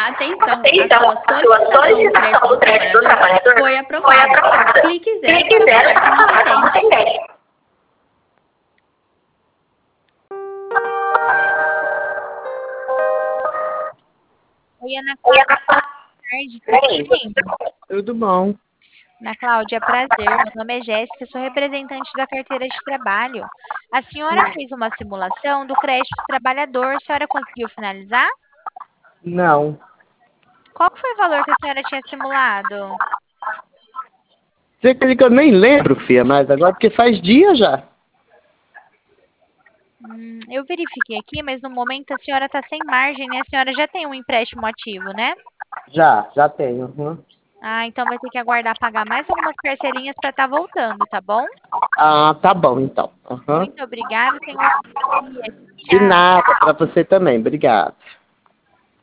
Atenção, A sua solicitação do crédito do trabalhador foi foi aprovada. aprovada. Clique 0 Clique 0 para para falar falar com com o o atendente. Oi, Ana Oi, Cláudia, Ana Paula. tarde, E tudo aí? bem? Tudo bom? Ana Cláudia, prazer. Meu nome é Jéssica, sou representante da carteira de trabalho. A senhora fez uma simulação do crédito trabalhador. A senhora conseguiu finalizar? Não. Qual que foi o valor que a senhora tinha simulado? Você acredita que eu nem lembro, Fia, mas agora porque faz dia já. Eu verifiquei aqui, mas no momento a senhora está sem margem, né? A senhora já tem um empréstimo ativo, né? Já tenho. Ah, então vai ter que aguardar pagar mais algumas parcelinhas para estar voltando, tá bom? Ah, tá bom então. Muito obrigada, tenha um ótimo dia. De Tchau. nada, pra você também. Obrigado.